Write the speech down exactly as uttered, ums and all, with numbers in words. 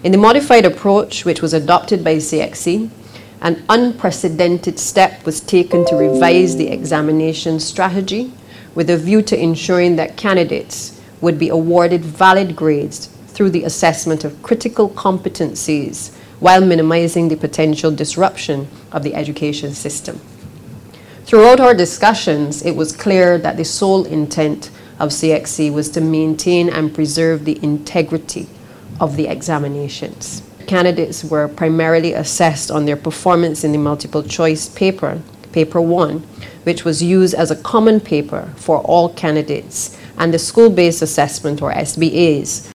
In the modified approach, which was adopted by C X C, an unprecedented step was taken to revise the examination strategy with a view to ensuring that candidates would be awarded valid grades through the assessment of critical competencies while minimizing the potential disruption of the education system. Throughout our discussions, it was clear that the sole intent of C X C was to maintain and preserve the integrity of the examinations. Candidates were primarily assessed on their performance in the multiple choice paper, paper one, which was used as a common paper for all candidates, and the school-based assessment, or S B As,